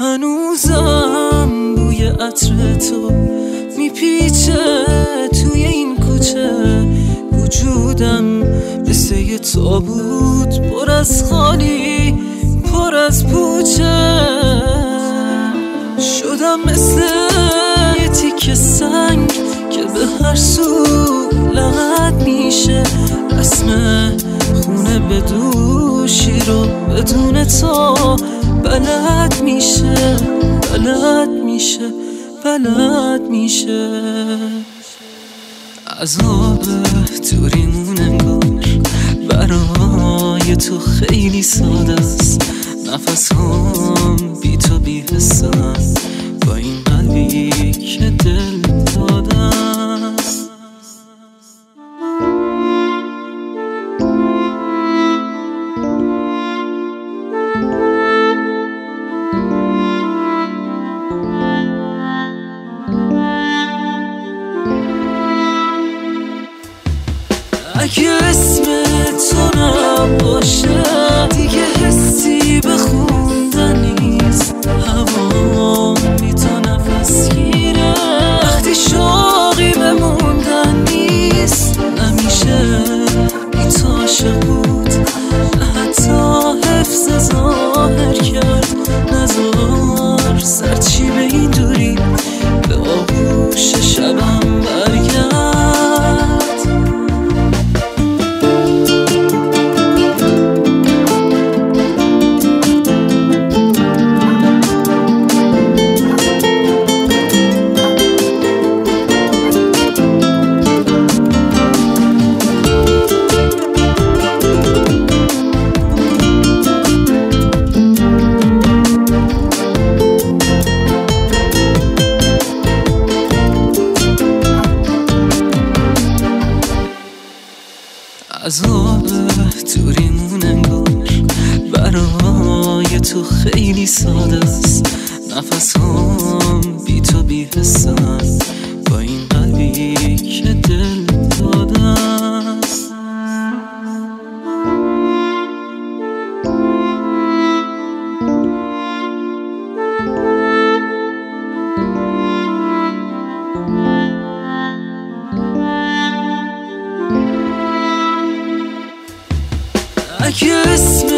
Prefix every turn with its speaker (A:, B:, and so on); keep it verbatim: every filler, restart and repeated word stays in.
A: هنوزم بوی عطر تو میپیچه توی این کوچه، وجودم مثل یه تابوت پر از خالی، پر از پوچه. شدم مثل یه تیکه سنگ که به هر سو لغت میشه، رسم خونه به دوشی رو بدون تو بلد میشه، بلد میشه، بلد میشه. عذاب توریمون انگار برای تو خیلی ساده است. نفس هم بی تو بی حسن با این قلبی که دل داده است. اگه اسم تو نباشه دیگه حسی به خوندن نیست، هوا بی تو نفس گیره. وقتی شوقی بموندن نیست، نمیشه بی تو عاشق بود، نه حتی حفظ ظاهر کرد. نذار سرچی به این دوری به آغوش شبم برگرد. عذاب توریمون انگار برای تو خیلی ساده است. نفس هم بی تو بی حسن با این قلبی که دل داده است. اگه اسم